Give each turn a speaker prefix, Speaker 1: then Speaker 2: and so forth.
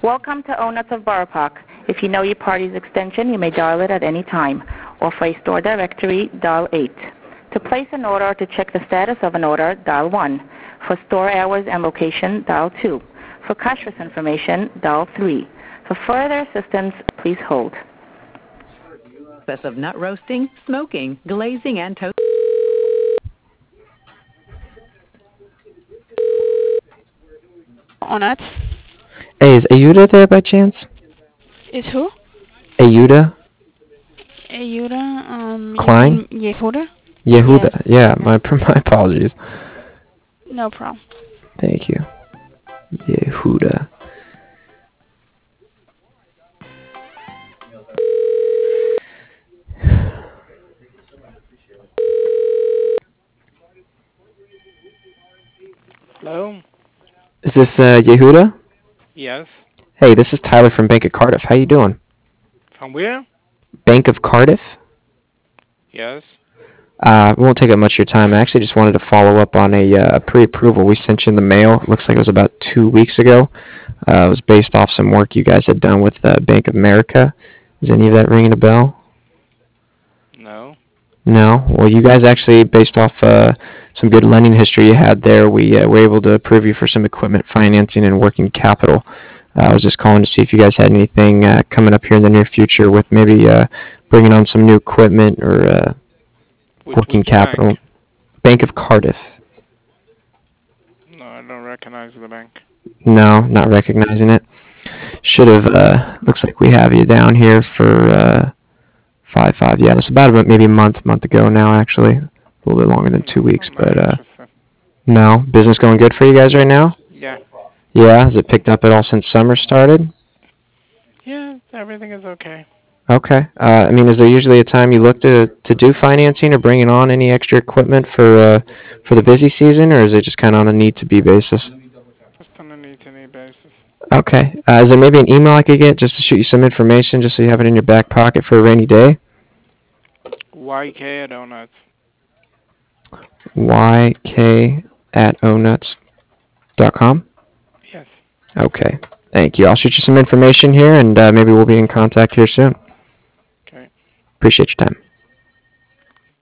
Speaker 1: Welcome to O-Nuts of Borough Park. If you know your party's extension, you may dial it at any time, or for a store directory, dial 8. To place an order or to check the status of an order, dial 1. For store hours and location, dial 2. For cashless information, dial 3. For further assistance, please hold.
Speaker 2: Process of nut roasting, smoking, glazing, and toasting.
Speaker 3: O-Nuts.
Speaker 4: Hey, is Ayuda there by chance?
Speaker 3: Is who?
Speaker 4: Ayuda?
Speaker 3: Ayuda,
Speaker 4: Klein?
Speaker 3: you mean Yehuda?
Speaker 4: Yehuda.
Speaker 3: Yes.
Speaker 4: Yeah, my apologies.
Speaker 3: No problem.
Speaker 4: Thank you. Yehuda.
Speaker 5: Hello?
Speaker 4: Is this Yehuda?
Speaker 5: Yes.
Speaker 4: Hey, this is Tyler from Bank of Cardiff. How you doing?
Speaker 5: From where?
Speaker 4: Bank of Cardiff?
Speaker 5: Yes.
Speaker 4: We won't take up much of your time. I actually just wanted to follow up on a pre-approval we sent you in the mail. It looks like it was about 2 weeks ago. It was based off some work you guys had done with Bank of America. Is any of that ringing a bell?
Speaker 5: No.
Speaker 4: No? Well, you guys actually, based off some good lending history you had there, we were able to approve you for some equipment financing and working capital. I was just calling to see if you guys had anything coming up here in the near future with maybe bringing on some new equipment or working capital.
Speaker 5: Bank?
Speaker 4: Bank of Cardiff.
Speaker 5: No, I don't recognize the bank.
Speaker 4: No, not recognizing it. Should have, looks like we have you down here for 5-5. Yeah, it's about maybe a month ago now, actually. A little bit longer than 2 weeks, but no. Business going good for you guys right now?
Speaker 5: Yeah.
Speaker 4: Yeah, has it picked up at all since summer started?
Speaker 5: Yeah, everything is okay.
Speaker 4: Okay. I mean, is there usually a time you look to do financing or bringing on any extra equipment for the busy season, or is it just kind of on a need-to-be basis?
Speaker 5: Just on a need-to-need basis.
Speaker 4: Okay. Is there maybe an email I could get just to shoot you some information, just so you have it in your back pocket for a rainy day?
Speaker 5: YK@onuts.
Speaker 4: YK@onuts.com?
Speaker 5: Yes.
Speaker 4: Okay. Thank you. I'll shoot you some information here, and maybe we'll be in contact here soon.
Speaker 5: Okay.
Speaker 4: Appreciate your time.